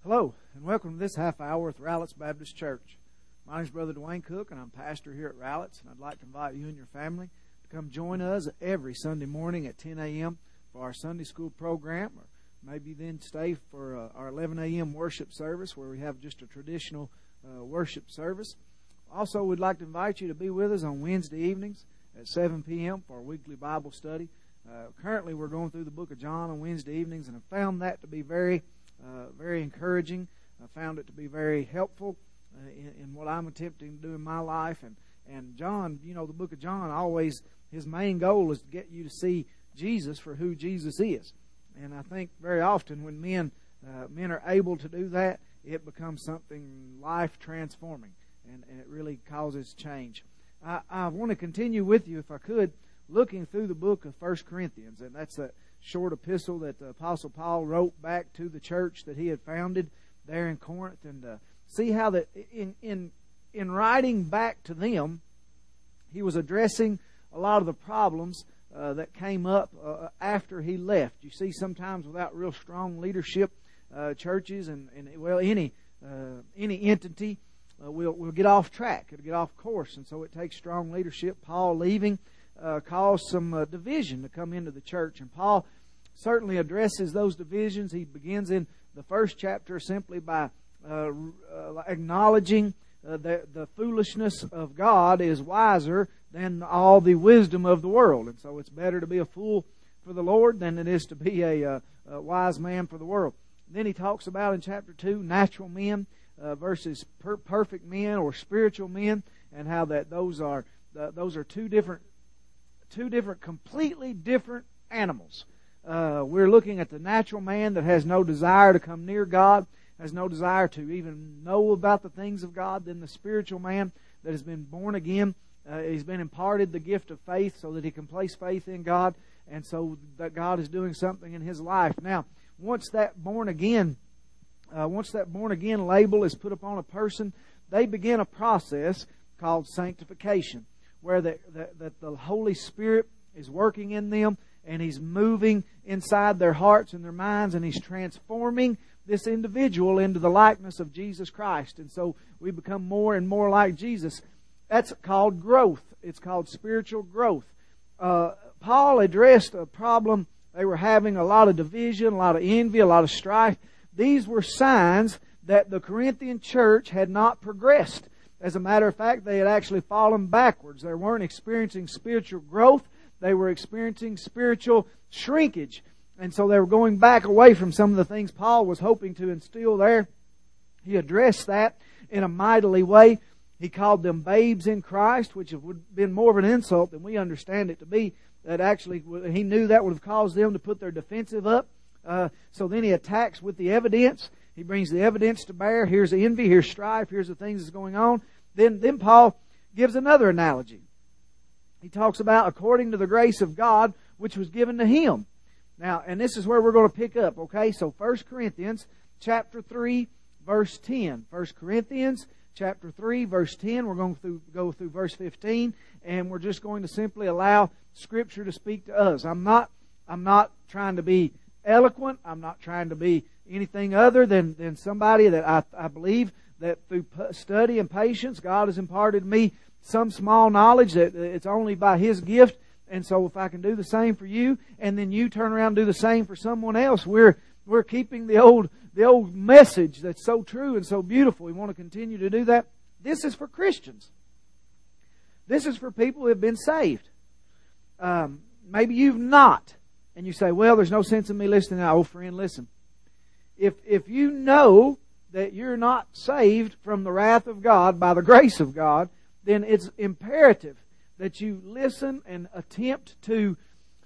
Hello, and welcome to this half hour with Rowletts Baptist Church. My name is Brother Dwayne Cook, and I'm pastor here at Rowletts, and I'd like to invite you and your family to come join us every Sunday morning at 10 a.m. for our Sunday school program, or maybe then stay for our 11 a.m. worship service where we have just a traditional worship service. Also, we'd like to invite you to be with us on Wednesday evenings at 7 p.m. for our weekly Bible study. Currently, we're going through the book of John on Wednesday evenings, and I found that to be very encouraging. I found it to be very helpful in what I'm attempting to do in my life. And John, you know, the book of John, always his main goal is to get you to see Jesus for who Jesus is. And I think very often when men are able to do that, it becomes something life transforming, and it really causes change. I want to continue with you, if I could, looking through the book of 1 Corinthians, and that's that short epistle that the Apostle Paul wrote back to the church that he had founded there in Corinth, and see how that in writing back to them, he was addressing a lot of the problems that came up after he left. You see, sometimes without real strong leadership, churches and any entity will get off track. It'll get off course, and so it takes strong leadership. Paul leaving caused some division to come into the church, and Paul certainly addresses those divisions. He begins in the first chapter simply by acknowledging the foolishness of God is wiser than all the wisdom of the world, and so it's better to be a fool for the Lord than it is to be a wise man for the world. Then he talks about in chapter 2 natural men versus perfect men or spiritual men, and how that those are two different completely different animals. We're looking at the natural man that has no desire to come near God, has no desire to even know about the things of God. Then the spiritual man that has been born again, he's been imparted the gift of faith so that he can place faith in God, and so that God is doing something in his life. Now, once that born again label is put upon a person, they begin a process called sanctification, where that the Holy Spirit is working in them, and He's moving inside their hearts and their minds, and He's transforming this individual into the likeness of Jesus Christ. And so we become more and more like Jesus. That's called growth. It's called spiritual growth. Paul addressed a problem. They were having a lot of division, a lot of envy, a lot of strife. These were signs that the Corinthian church had not progressed. As a matter of fact, they had actually fallen backwards. They weren't experiencing spiritual growth. They were experiencing spiritual shrinkage. And so they were going back away from some of the things Paul was hoping to instill there. He addressed that in a mightily way. He called them babes in Christ, which would have been more of an insult than we understand it to be. That actually, he knew that would have caused them to put their defensive up. So then he attacks with the evidence. He brings the evidence to bear. Here's envy, here's strife, here's the things that's going on. Then Paul gives another analogy. He talks about according to the grace of God which was given to him. Now, and this is where we're going to pick up, okay? So 1 Corinthians chapter 3, verse 10. 1 Corinthians chapter 3, verse 10. We're going to go through verse 15, and we're just going to simply allow Scripture to speak to us. I'm not trying to be eloquent. I'm not trying to be anything other than somebody that I believe that through study and patience, God has imparted to me some small knowledge that it's only by His gift. And so if I can do the same for you, and then you turn around and do the same for someone else, we're keeping the old message that's so true and so beautiful. We want to continue to do that. This is for Christians. This is for people who have been saved. Maybe you've not. And you say, well, there's no sense in me listening. Oh, friend, listen. If you know that you're not saved from the wrath of God by the grace of God, then it's imperative that you listen and attempt to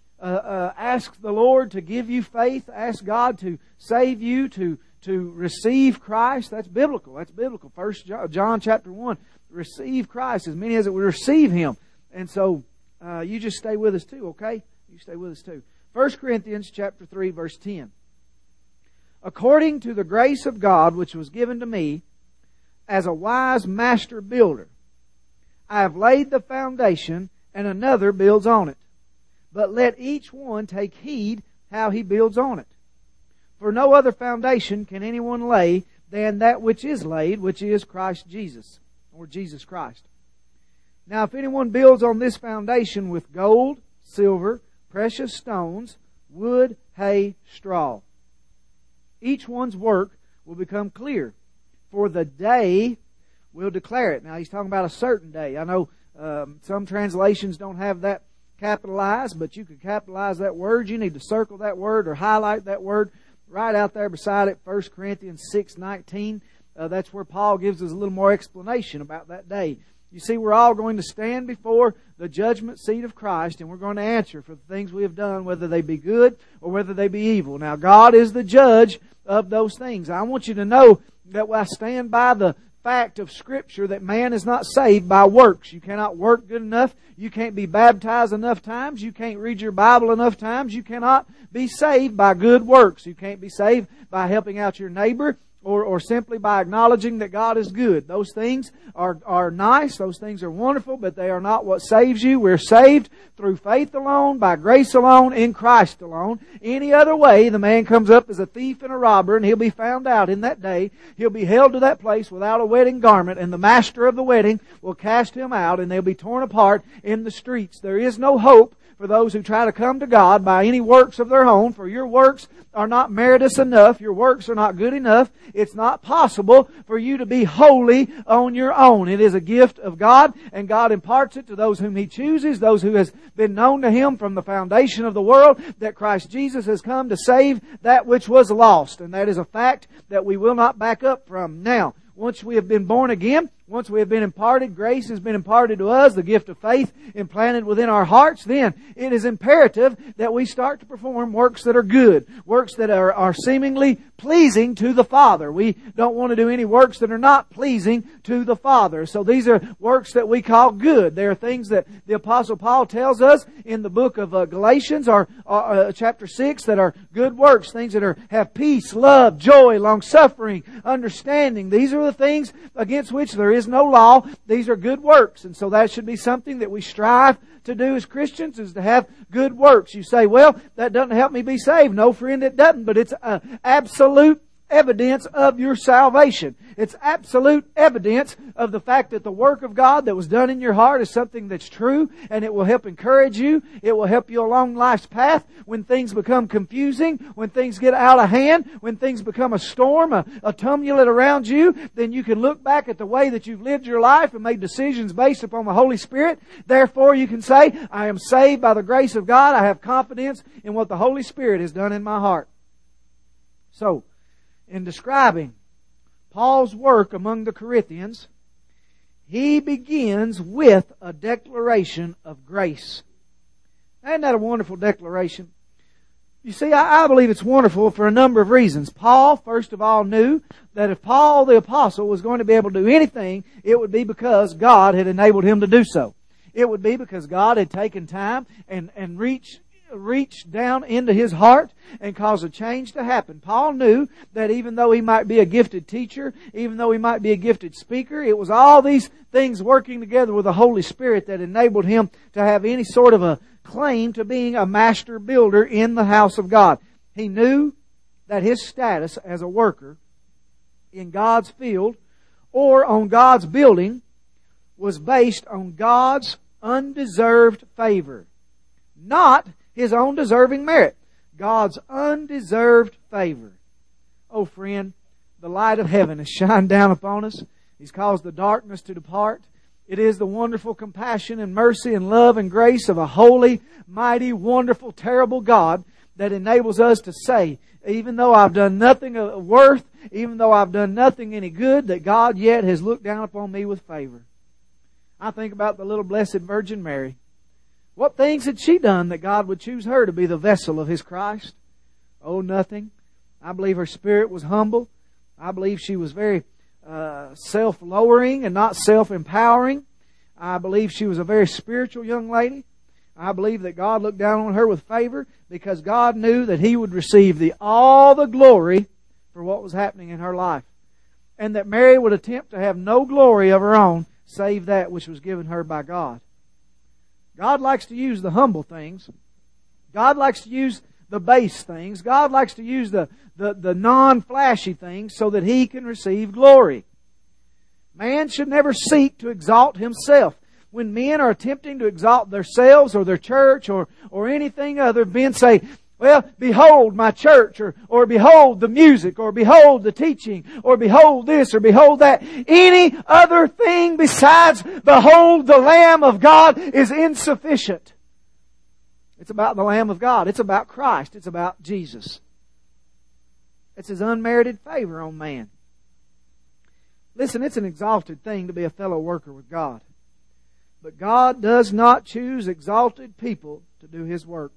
ask the Lord to give you faith, ask God to save you, to receive Christ. That's biblical. That's biblical. 1 John chapter 1, receive Christ, as many as it would receive Him. And so you just stay with us too, okay? You stay with us too. 1 Corinthians chapter 3, verse 10. According to the grace of God which was given to me, as a wise master builder, I have laid the foundation, and another builds on it. But let each one take heed how he builds on it. For no other foundation can anyone lay than that which is laid, which is Christ Jesus, or Jesus Christ. Now if anyone builds on this foundation with gold, silver, precious stones, wood, hay, straw, each one's work will become clear, for the day will declare it. Now he's talking about a certain day. I know some translations don't have that capitalized, but you could capitalize that word. You need to circle that word or highlight that word right out there beside it, 1 Corinthians 6:19. That's where Paul gives us a little more explanation about that day. You see, we're all going to stand before the judgment seat of Christ, and we're going to answer for the things we have done, whether they be good or whether they be evil. Now, God is the judge of those things. I want you to know that I stand by the fact of Scripture that man is not saved by works. You cannot work good enough. You can't be baptized enough times. You can't read your Bible enough times. You cannot be saved by good works. You can't be saved by helping out your neighbor or simply by acknowledging that God is good. Those things are nice. Those things are wonderful, but they are not what saves you. We're saved through faith alone, by grace alone, in Christ alone. Any other way, the man comes up as a thief and a robber, and he'll be found out in that day. He'll be held to that place without a wedding garment, and the master of the wedding will cast him out, and they'll be torn apart in the streets. There is no hope for those who try to come to God by any works of their own, for your works are not meritorious enough. Your works are not good enough. It's not possible for you to be holy on your own. It is a gift of God, and God imparts it to those whom He chooses, those who has been known to Him from the foundation of the world, that Christ Jesus has come to save that which was lost. And that is a fact that we will not back up from. Now, once we have been born again, once we have been imparted, grace has been imparted to us, the gift of faith implanted within our hearts, then it is imperative that we start to perform works that are good, works that are seemingly pleasing to the Father. We don't want to do any works that are not pleasing to the Father. So these are works that we call good. They are things that the Apostle Paul tells us in the book of Galatians, or chapter 6, that are good works, things that have peace, love, joy, long-suffering, understanding. These are the things against which there is no law. These are good works. And so that should be something that we strive to do as Christians, is to have good works. You say, well, that doesn't help me be saved. No, friend, it doesn't. But it's absolute evidence of your salvation. It's absolute evidence of the fact that the work of God that was done in your heart is something that's true, and it will help encourage you. It will help you along life's path when things become confusing, when things get out of hand, when things become a storm, a tumult around you. Then you can look back at the way that you've lived your life and made decisions based upon the Holy Spirit. Therefore, you can say, I am saved by the grace of God. I have confidence in what the Holy Spirit has done in my heart. So, in describing Paul's work among the Corinthians, he begins with a declaration of grace. Isn't that a wonderful declaration? You see, I believe it's wonderful for a number of reasons. Paul, first of all, knew that if Paul the Apostle was going to be able to do anything, it would be because God had enabled him to do so. It would be because God had taken time and reached down into his heart and caused a change to happen. Paul knew that even though he might be a gifted teacher, even though he might be a gifted speaker, it was all these things working together with the Holy Spirit that enabled him to have any sort of a claim to being a master builder in the house of God. He knew that his status as a worker in God's field or on God's building was based on God's undeserved favor, not his own deserving merit. God's undeserved favor. Oh friend, the light of heaven has shined down upon us. He's caused the darkness to depart. It is the wonderful compassion and mercy and love and grace of a holy, mighty, wonderful, terrible God that enables us to say, even though I've done nothing of worth, even though I've done nothing any good, that God yet has looked down upon me with favor. I think about the little blessed Virgin Mary. What things had she done that God would choose her to be the vessel of His Christ? Oh, nothing. I believe her spirit was humble. I believe she was very self-lowering and not self-empowering. I believe she was a very spiritual young lady. I believe that God looked down on her with favor because God knew that He would receive all the glory for what was happening in her life. And that Mary would attempt to have no glory of her own save that which was given her by God. God likes to use the humble things. God likes to use the base things. God likes to use the non-flashy things so that He can receive glory. Man should never seek to exalt himself. When men are attempting to exalt themselves or their church or anything other, men say, well, behold my church, or behold the music, or behold the teaching, or behold this, or behold that. Any other thing besides behold the Lamb of God is insufficient. It's about the Lamb of God. It's about Christ. It's about Jesus. It's His unmerited favor on man. Listen, it's an exalted thing to be a fellow worker with God. But God does not choose exalted people to do His work.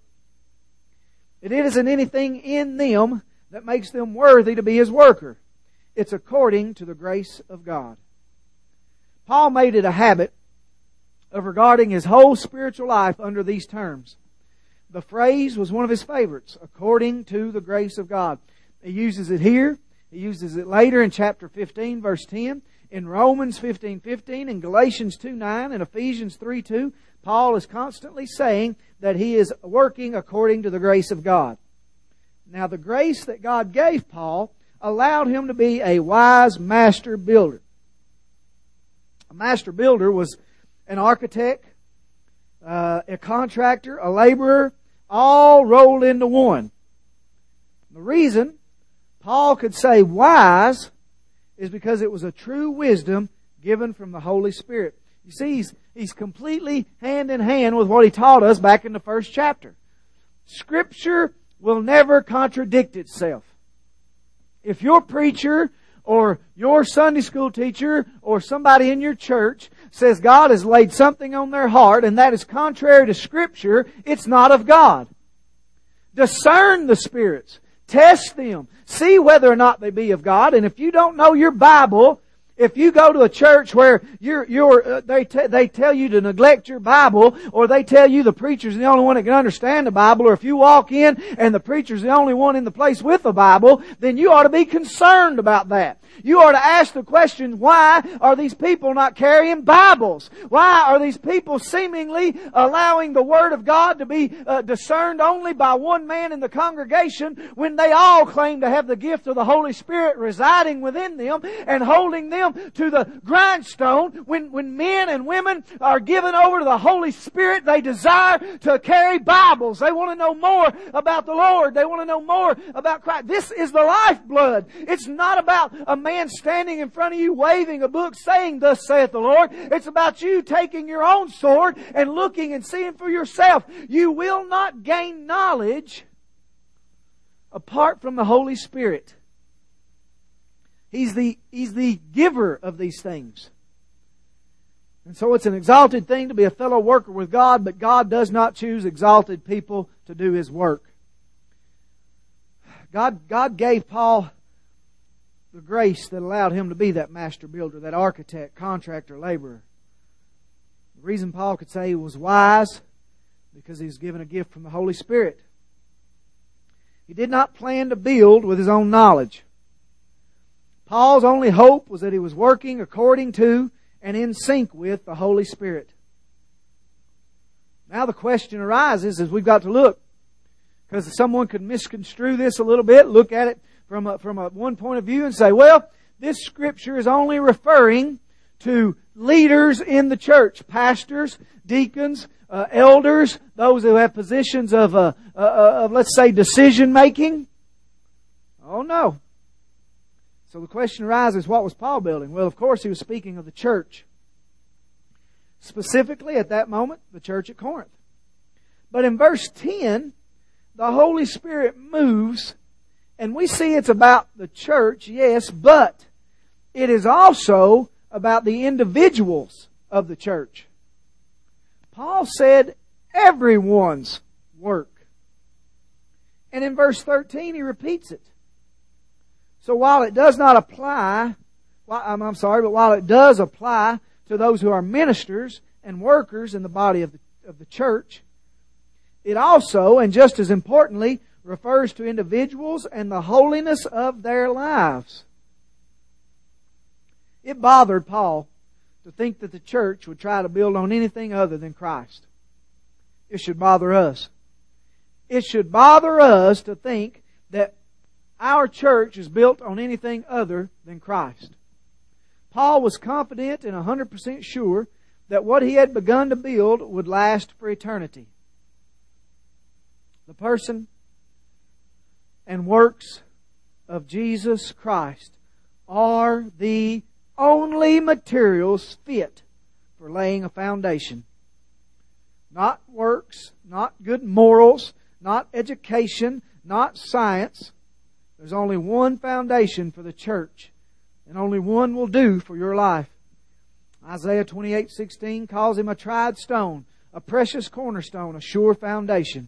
It isn't anything in them that makes them worthy to be His worker. It's according to the grace of God. Paul made it a habit of regarding his whole spiritual life under these terms. The phrase was one of his favorites, according to the grace of God. He uses it here. He uses it later in chapter 15, verse 10. In Romans 15:15, in Galatians 2:9, and Ephesians 3:2, Paul is constantly saying that he is working according to the grace of God. Now, the grace that God gave Paul allowed him to be a wise master builder. A master builder was an architect, a contractor, a laborer, all rolled into one. The reason Paul could say wise is because it was a true wisdom given from the Holy Spirit. You see, he's completely hand in hand with what he taught us back in the first chapter. Scripture will never contradict itself. If your preacher or your Sunday school teacher or somebody in your church says God has laid something on their heart and that is contrary to Scripture, it's not of God. Discern the spirits. Test them. See whether or not they be of God. And if you don't know your Bible, if you go to a church where they tell you to neglect your Bible, or they tell you the preacher's the only one that can understand the Bible, or if you walk in and the preacher's the only one in the place with the Bible, then you ought to be concerned about that. You ought to ask the question, why are these people not carrying Bibles? Why are these people seemingly allowing the Word of God to be discerned only by one man in the congregation when they all claim to have the gift of the Holy Spirit residing within them and holding them to the grindstone? When men and women are given over to the Holy Spirit, they desire to carry Bibles. They want to know more about the Lord. They want to know more about Christ. This is the lifeblood. It's not about a man standing in front of you waving a book saying, "Thus saith the Lord." It's about you taking your own sword and looking and seeing for yourself. You will not gain knowledge apart from the Holy Spirit. He's the giver of these things. And so it's an exalted thing to be a fellow worker with God, but God does not choose exalted people to do His work. God gave Paul the grace that allowed him to be that master builder, that architect, contractor, laborer. The reason Paul could say he was wise, because he was given a gift from the Holy Spirit. He did not plan to build with his own knowledge. Paul's only hope was that he was working according to and in sync with the Holy Spirit. Now the question arises is we've got to look, because someone could misconstrue this a little bit, look at it from a one point of view and say, well, this Scripture is only referring to leaders in the church, pastors, deacons, elders, those who have positions of let's say, decision making. Oh no. So the question arises, what was Paul building? Well, of course, he was speaking of the church. Specifically, at that moment, the church at Corinth. But in verse 10, the Holy Spirit moves, and we see it's about the church, yes, but it is also about the individuals of the church. Paul said everyone's work. And in verse 13, he repeats it. So while it does not apply, while it does apply to those who are ministers and workers in the body of the church, it also, and just as importantly, refers to individuals and the holiness of their lives. It bothered Paul to think that the church would try to build on anything other than Christ. It should bother us. it should bother us to think that our church is built on anything other than Christ. Paul was confident and 100% sure that what he had begun to build would last for eternity. The person and works of Jesus Christ are the only materials fit for laying a foundation. Not works, not good morals, not education, not science. There's only one foundation for the church, and only one will do for your life. Isaiah 28:16 calls him a tried stone, a precious cornerstone, a sure foundation.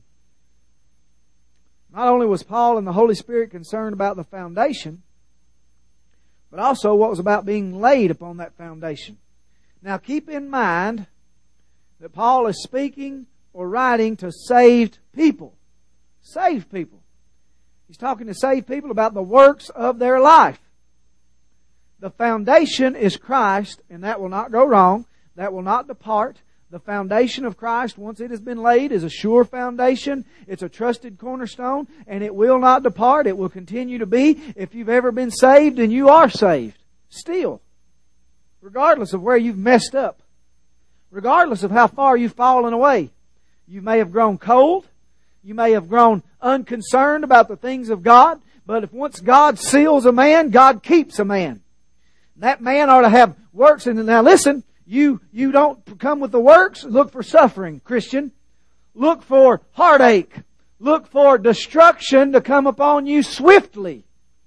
Not only was Paul and the Holy Spirit concerned about the foundation, but also what was about being laid upon that foundation. Now keep in mind that Paul is speaking or writing to saved people. Saved people. He's talking to saved people about the works of their life. The foundation is Christ, and that will not go wrong. That will not depart. The foundation of Christ, once it has been laid, is a sure foundation. It's a trusted cornerstone, and it will not depart. It will continue to be. If you've ever been saved, and you are saved, still, regardless of where you've messed up, regardless of how far you've fallen away. You may have grown cold. You may have grown unconcerned about the things of God. But if once God seals a man, God keeps a man. That man ought to have works. And now listen, you don't come with the works. Look for suffering, Christian. Look for heartache. Look for destruction to come upon you swiftly.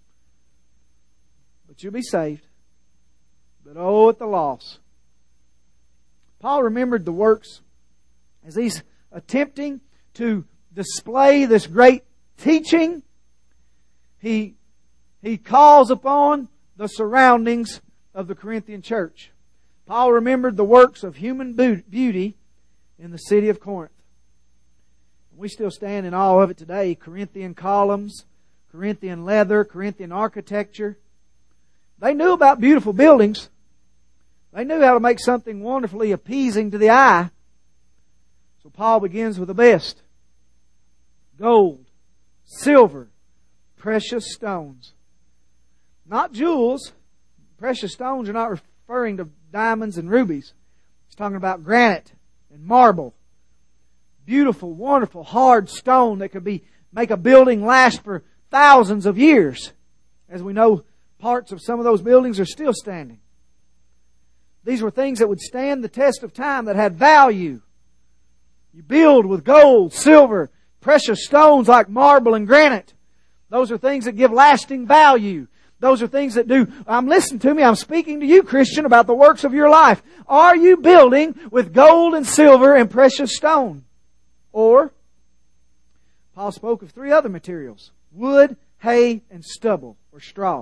But you'll be saved. But oh, at the loss. Paul remembered the works as he's attempting to display this great teaching. He calls upon the surroundings of the Corinthian church. Paul remembered the works of human beauty in the city of Corinth. We still stand in awe of it today. Corinthian columns, Corinthian leather, Corinthian architecture. They knew about beautiful buildings. They knew how to make something wonderfully appeasing to the eye. So Paul begins with the best. Gold, silver, precious stones. Not jewels. Precious stones are not referring to diamonds and rubies. He's talking about granite and marble. Beautiful, wonderful, hard stone that could make a building last for thousands of years. As we know, parts of some of those buildings are still standing. These were things that would stand the test of time, that had value. You build with gold, silver, precious stones like marble and granite. Those are things that give lasting value. Those are things that do. Listen to me. I'm speaking to you, Christian, about the works of your life. Are you building with gold and silver and precious stone? Or, Paul spoke of three other materials: wood, hay, and stubble or straw.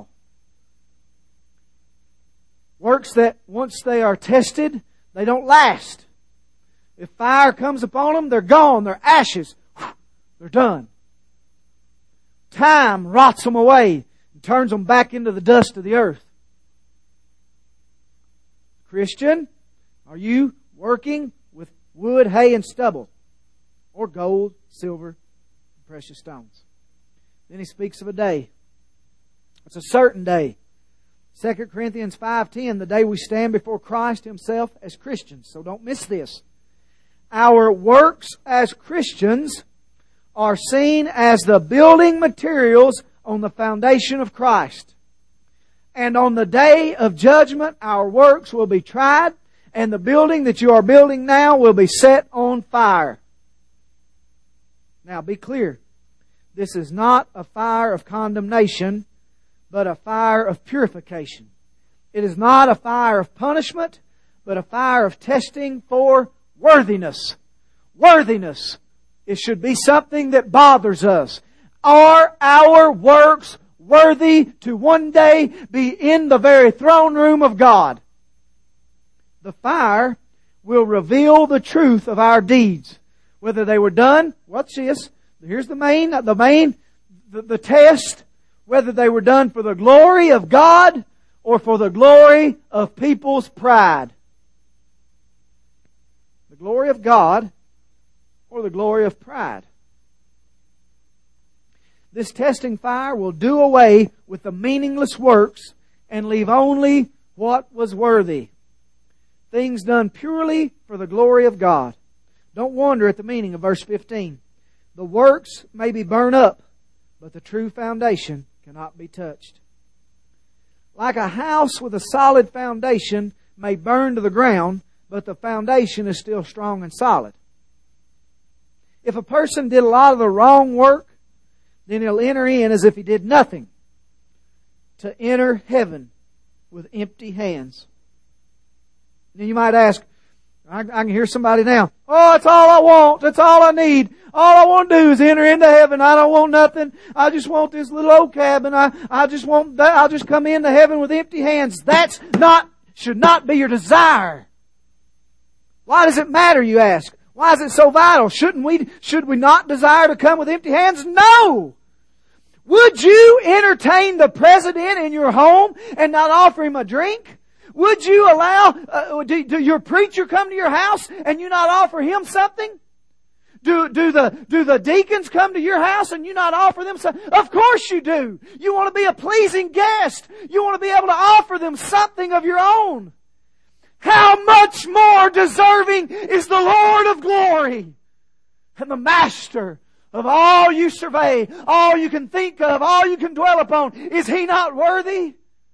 Works that once they are tested, they don't last. If fire comes upon them, they're gone. They're ashes. They're done. Time rots them away and turns them back into the dust of the earth. Christian, are you working with wood, hay, and stubble? Or gold, silver, and precious stones? Then he speaks of a day. It's a certain day. 2 Corinthians 5:10, the day we stand before Christ Himself as Christians. So don't miss this. Our works as Christians are seen as the building materials on the foundation of Christ. And on the day of judgment, our works will be tried, and the building that you are building now will be set on fire. Now be clear. This is not a fire of condemnation, but a fire of purification. It is not a fire of punishment, but a fire of testing for worthiness. Worthiness. It should be something that bothers us. Are our works worthy to one day be in the very throne room of God? The fire will reveal the truth of our deeds. Whether they were done, watch this. Here's the test. Whether they were done for the glory of God or for the glory of people's pride. The glory of God or the glory of pride. This testing fire will do away with the meaningless works and leave only what was worthy. Things done purely for the glory of God. Don't wonder at the meaning of verse 15. The works may be burned up, but the true foundation cannot be touched. Like a house with a solid foundation may burn to the ground, but the foundation is still strong and solid. If a person did a lot of the wrong work, then he'll enter in as if he did nothing, to enter heaven with empty hands. Now you might ask, I can hear somebody now, oh, that's all I want. That's all I need. All I want to do is enter into heaven. I don't want nothing. I just want this little old cabin. I just want that. I'll just come into heaven with empty hands. Should not be your desire. Why does it matter, you ask? Why is it so vital? Should we not desire to come with empty hands? No! Would you entertain the president in your home and not offer him a drink? Would you allow, do your preacher come to your house and you not offer him something? Do the deacons come to your house and you not offer them something? Of course you do. You want to be a pleasing guest. You want to be able to offer them something of your own. How much more deserving is the Lord of glory and the Master of all you survey, all you can think of, all you can dwell upon? Is He not worthy?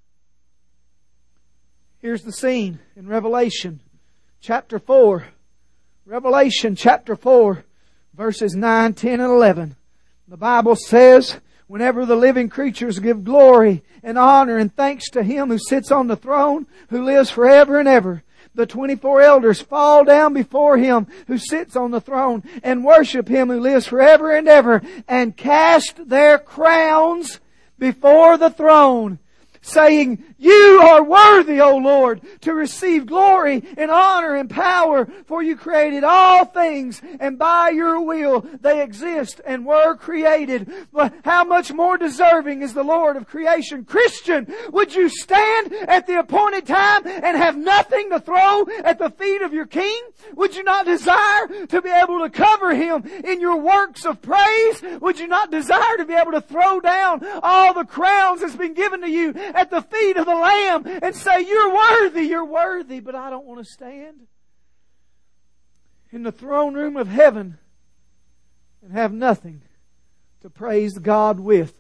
Here's the scene in Revelation chapter 4. Revelation chapter 4, verses 9, 10, and 11. The Bible says, whenever the living creatures give glory and honor and thanks to Him who sits on the throne, who lives forever and ever, the 24 elders fall down before Him who sits on the throne and worship Him who lives forever and ever, and cast their crowns before the throne, saying, You are worthy, O Lord, to receive glory and honor and power, for You created all things, and by Your will they exist and were created. But how much more deserving is the Lord of creation? Christian, would you stand at the appointed time and have nothing to throw at the feet of your King? Would you not desire to be able to cover Him in your works of praise? Would you not desire to be able to throw down all the crowns that's been given to you at the feet of the Lamb and say, You're worthy, but I don't want to stand in the throne room of heaven and have nothing to praise God with?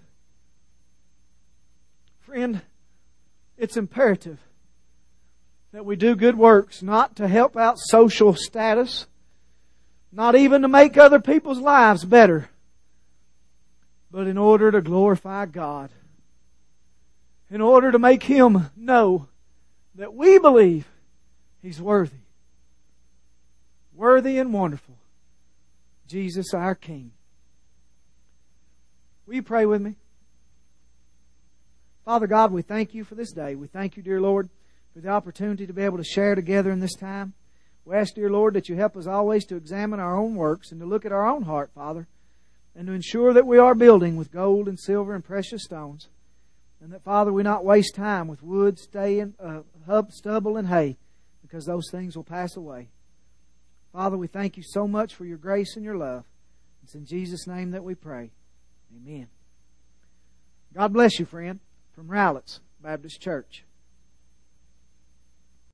Friend, it's imperative that we do good works, not to help out social status, not even to make other people's lives better, but in order to glorify God. In order to make Him know that we believe He's worthy. Worthy and wonderful. Jesus our King. Will you pray with me? Father God, we thank You for this day. We thank You, dear Lord, for the opportunity to be able to share together in this time. We ask, dear Lord, that You help us always to examine our own works and to look at our own heart, Father, and to ensure that we are building with gold and silver and precious stones. And that, Father, we not waste time with wood, stubble, and hay, because those things will pass away. Father, we thank You so much for Your grace and Your love. It's in Jesus' name that we pray. Amen. God bless you, friend, from Rowletts Baptist Church.